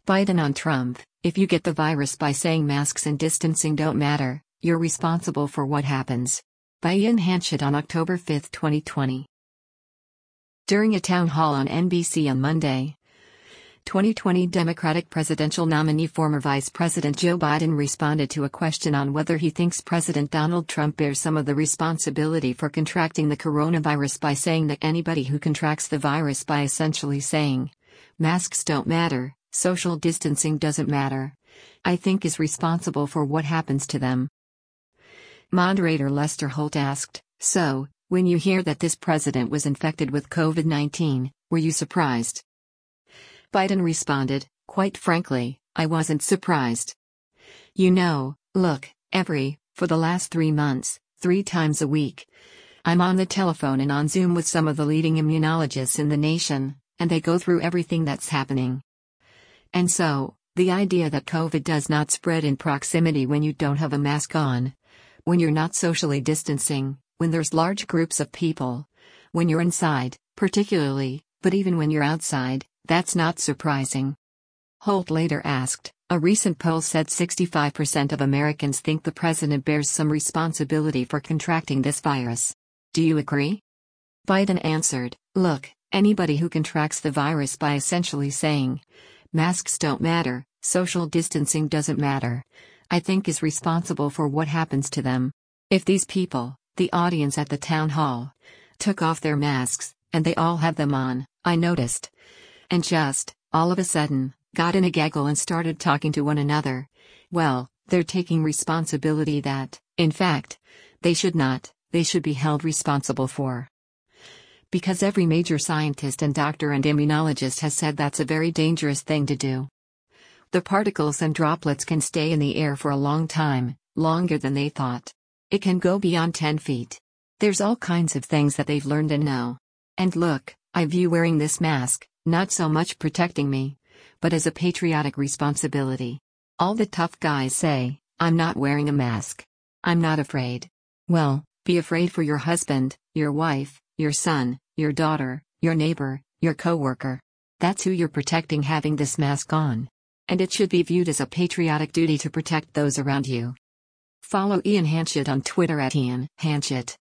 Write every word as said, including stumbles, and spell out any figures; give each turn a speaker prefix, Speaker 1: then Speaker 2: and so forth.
Speaker 1: Biden on Trump: if you get the virus by saying masks and distancing don't matter, you're responsible for what happens. By Ian Hanchett on October fifth, twenty twenty. During a town hall on N B C on Monday, twenty twenty Democratic presidential nominee former Vice President Joe Biden responded to a question on whether he thinks President Donald Trump bears some of the responsibility for contracting the coronavirus by saying that anybody who contracts the virus by essentially saying, masks don't matter, social distancing doesn't matter, I think is responsible for what happens to them. Moderator Lester Holt asked, so, when you hear that this president was infected with COVID nineteen, were you surprised? Biden responded, quite frankly, I wasn't surprised. You know, look, every, for the last three months, three times a week, I'm on the telephone and on Zoom with some of the leading immunologists in the nation, and they go through everything that's happening. And so, the idea that COVID does not spread in proximity when you don't have a mask on, when you're not socially distancing, when there's large groups of people, when you're inside, particularly, but even when you're outside, that's not surprising. Holt later asked, a recent poll said sixty-five percent of Americans think the president bears some responsibility for contracting this virus. Do you agree? Biden answered, look, anybody who contracts the virus by essentially saying, masks don't matter, social distancing doesn't matter, I think is responsible for what happens to them. If these people, the audience at the town hall, took off their masks, and they all had them on, I noticed, and just, all of a sudden, got in a gaggle and started talking to one another, well, they're taking responsibility that, in fact, they should not, they should be held responsible for. Because every major scientist and doctor and immunologist has said that's a very dangerous thing to do. The particles and droplets can stay in the air for a long time, longer than they thought. It can go beyond ten feet. There's all kinds of things that they've learned and know. And look, I view wearing this mask, not so much protecting me, but as a patriotic responsibility. All the tough guys say, I'm not wearing a mask. I'm not afraid. Well, be afraid for your husband, your wife, your son, your daughter, your neighbor, your coworker. That's who you're protecting having this mask on. And it should be viewed as a patriotic duty to protect those around you. Follow Ian Hanchett on Twitter at Ian Hanchett.